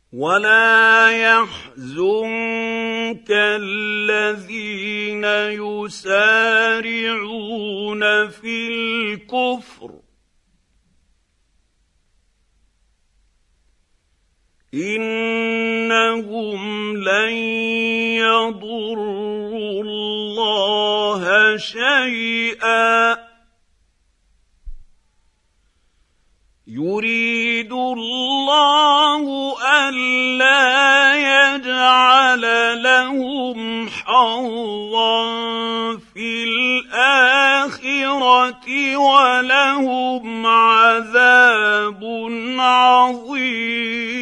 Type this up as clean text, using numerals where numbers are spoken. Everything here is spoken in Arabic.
ولا يحزنك الذين يسارعون في الكفر إنهم لن يضروا الله شيئا يريد الله ألا يجعل لهم حظا في الآخرة ولهم عذاب عظيم.